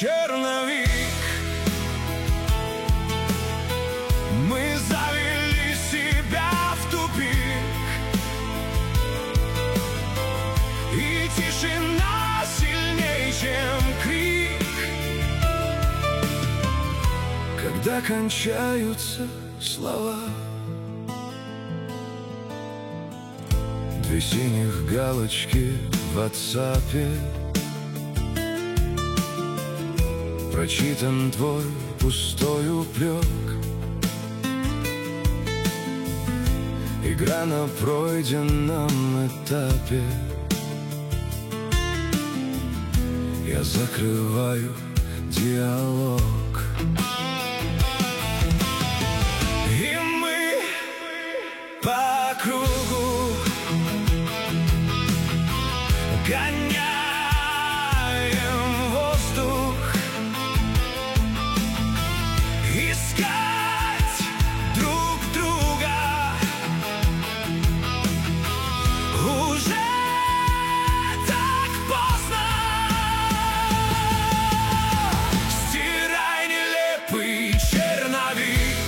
черновик. Мы завели себя в тупик, и тишина сильнее, чем крик. Когда кончаются слова, две синих галочки в WhatsApp, прочитан твой пустой упрек, игра на пройденном этапе. Я закрываю диалог, и мы по кругу гоняем воздух, искать друг друга. Уже так поздно. Стирай нелепый черновик.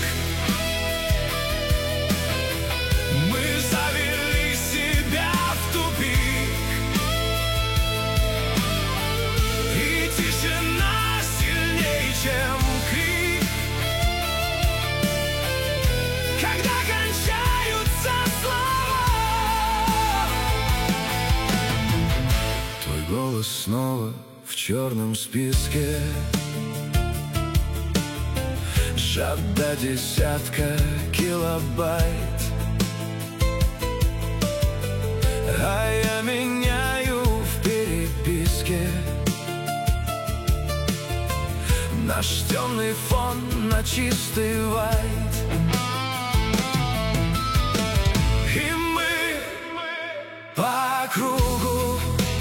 Мы завели себя в тупик, и тишина сильнее, чем крик. Когда кончаются слова, твой голос снова в черном списке, сжат до десятка килобайт. А я меняю в переписке наш темный фон на чистый вайт. И мы по кругу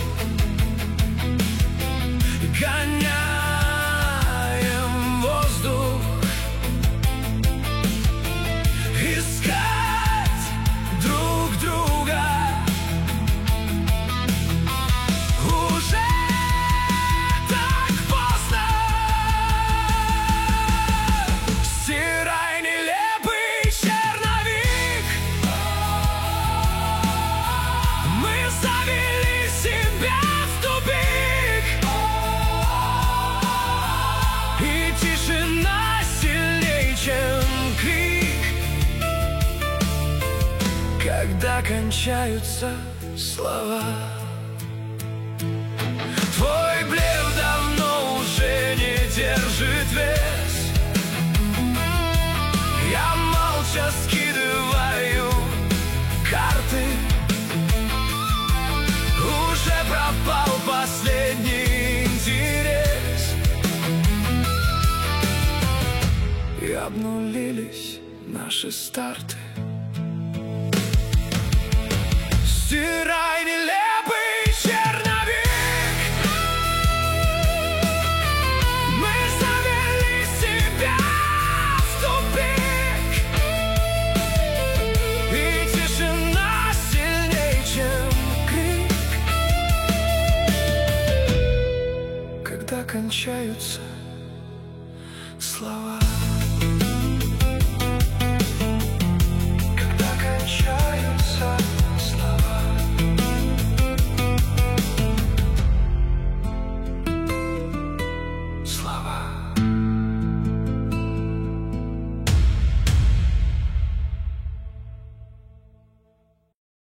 гоняем воздух, искать друг друга. Уже так поздно. Стирай нелепый черновик. Мы завели себя в тупик, и тишина сильнее, чем крик. Когда кончаются слова, твой блеф давно уже не держит вес. Я молча скидываю карты, уже пропал последний интерес, и обнулились наши старты. Стирай нелепый черновик. Мы завели себя в тупик, и тишина сильнее, чем крик. Когда кончаются слова.